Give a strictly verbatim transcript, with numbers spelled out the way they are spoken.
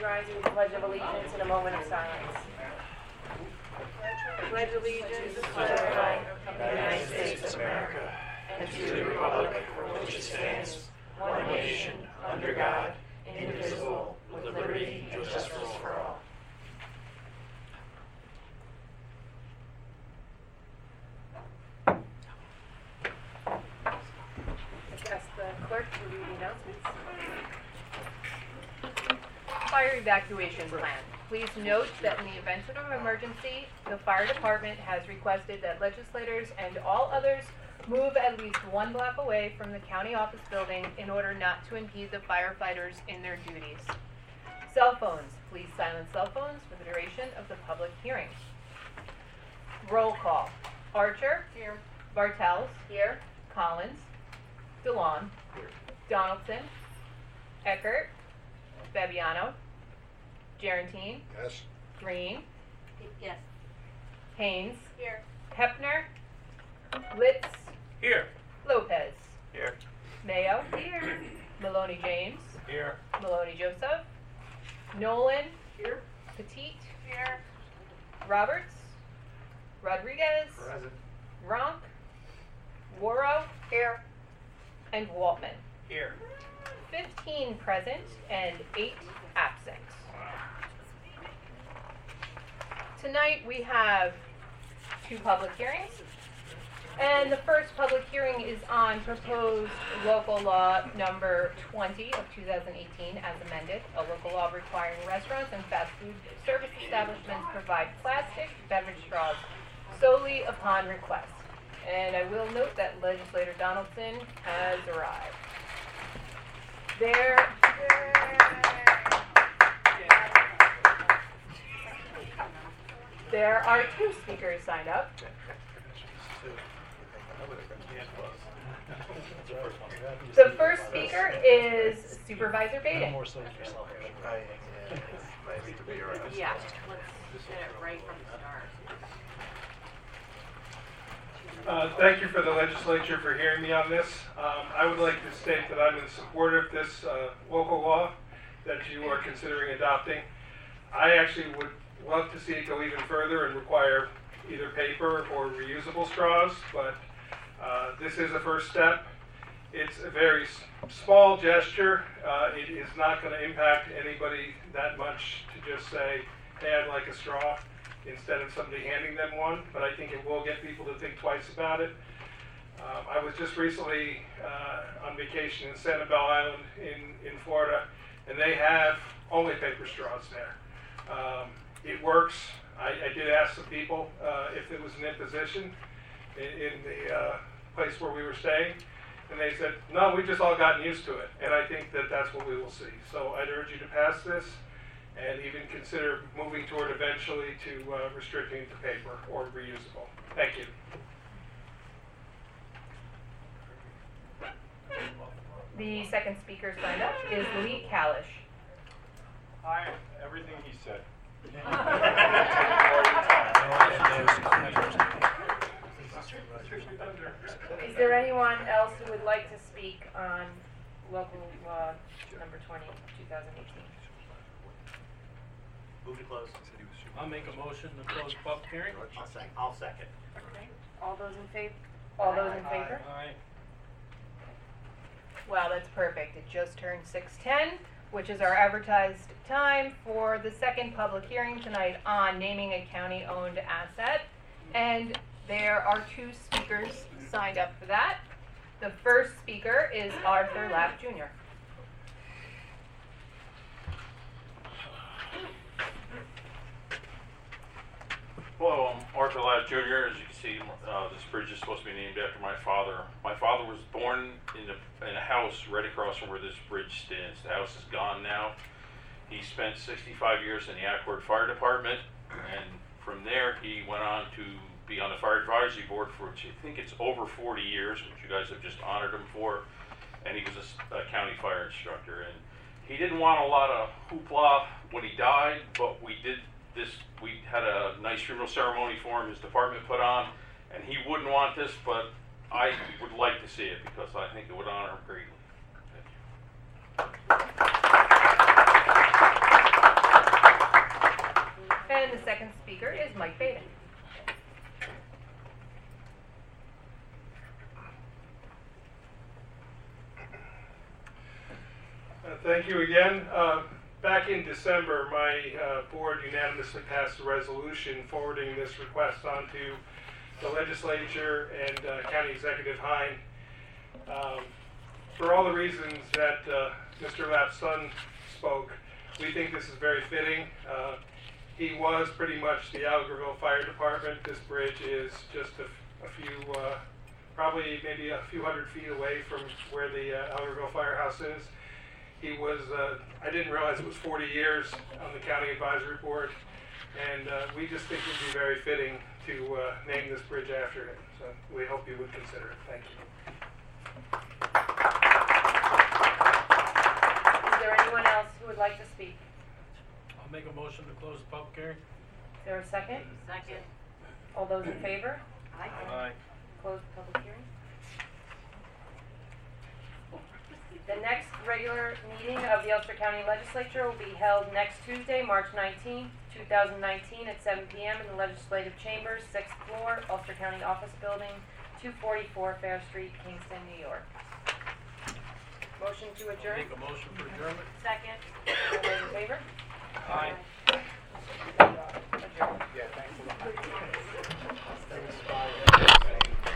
rise with the Pledge of Allegiance in a moment of silence. Pledge allegiance to the flag of the United States of America and to the republic for which it stands, one nation, under God, indivisible, with liberty and justice for all. I ask the clerk to read the announcements. Fire evacuation plan. Please note that in the event of an emergency, the fire department has requested that legislators and all others move at least one block away from the county office building in order not to impede the firefighters in their duties. Cell phones. Please silence cell phones for the duration of the public hearing. Roll call. Archer. Here. Bartels. Here. Collins. DeLon. Here. Donaldson. Eckert. Fabiano. Gerantine. Yes. Green. Yes. Haynes. Here. Hepner. Litz. Here. Lopez. Here. Mayo. Here. Maloney James. Here. Maloney Joseph. Nolan. Here. Petit. Here. Roberts. Rodriguez. Present. Ronk. Worrow. Here. And Waltman. Here. fifteen present and eight absent. Tonight we have two public hearings. And the first public hearing is on proposed local law number twenty of two thousand eighteen as amended, a local law requiring restaurants and fast food service establishments provide plastic beverage straws solely upon request. And I will note that legislator Donaldson has arrived. There, there are two speakers signed up. The first speaker is Supervisor Baden. Yeah, let's get it right from the start. Uh, thank you for the legislature for hearing me on this. Um, I would like to state that I'm in support of this uh, local law that you are considering adopting. I actually would love to see it go even further and require either paper or reusable straws, but uh, this is a first step. It's a very s small gesture. Uh, it is not going to impact anybody that much to just say, hey, I'd like a straw, instead of somebody handing them one, but I think it will get people to think twice about it. Um, I was just recently uh, on vacation in Sanibel Island in, in Florida, and they have only paper straws there. Um, it works. I, I did ask some people uh, if it was an imposition in, in the uh, place where we were staying, and they said, no, we've just all gotten used to it, and I think that that's what we will see. So I'd urge you to pass this, and even consider moving toward eventually to uh, restricting to paper or reusable. Thank you. The second speaker signed up is Lee Kalish. Hi, everything he said. Is there anyone else who would like to speak on local law number twenty, two thousand eighteen? Move to close. I'll make a motion to close public hearing. I'll second. I'll second. Okay. All those in favor? All those in favor? Aye. Wow, that's perfect. It just turned six ten, which is our advertised time for the second public hearing tonight on naming a county-owned asset. And there are two speakers signed up for that. The first speaker is Arthur Lapp, Junior Hello, I'm Arthur Lapp Junior As you can see, uh, this bridge is supposed to be named after my father. My father was born in a, in a house right across from where this bridge stands. The house is gone now. He spent sixty-five years in the Accord Fire Department, and from there he went on to be on the Fire Advisory Board for, I think it's over forty years, which you guys have just honored him for, and he was a, a county fire instructor. And he didn't want a lot of hoopla when he died, but we did this, we had a nice funeral ceremony for him, his department put on, and he wouldn't want this, but I would like to see it because I think it would honor him greatly. Thank you. second speaker is Mike Baden. Uh, Thank you again. Uh, Back in December, my uh, board unanimously passed a resolution forwarding this request onto the legislature and uh, County Executive Hine. Um, For all the reasons that uh, Mister Lapp's son spoke, we think this is very fitting. Uh, He was pretty much the Algerville Fire Department. This bridge is just a, a few, uh, probably maybe a few hundred feet away from where the uh, Algerville Firehouse is. He was, uh, I didn't realize it was forty years on the County Advisory Board, and uh, we just think it would be very fitting to uh, name this bridge after him. So we hope you would consider it. Thank you. Is there anyone else who would like to speak? I'll make a motion to close the public hearing. Is there a second? Second. All those in favor? Aye. Close the public hearing. The next regular meeting of the Ulster County Legislature will be held next Tuesday, March nineteenth, two thousand nineteen at seven p m in the Legislative Chambers, sixth floor, Ulster County Office Building, two forty-four Fair Street, Kingston, New York. Motion to I'll adjourn? make a motion for adjournment. Second. All those in favor? Aye. Adjourn. Yeah, thanks a lot.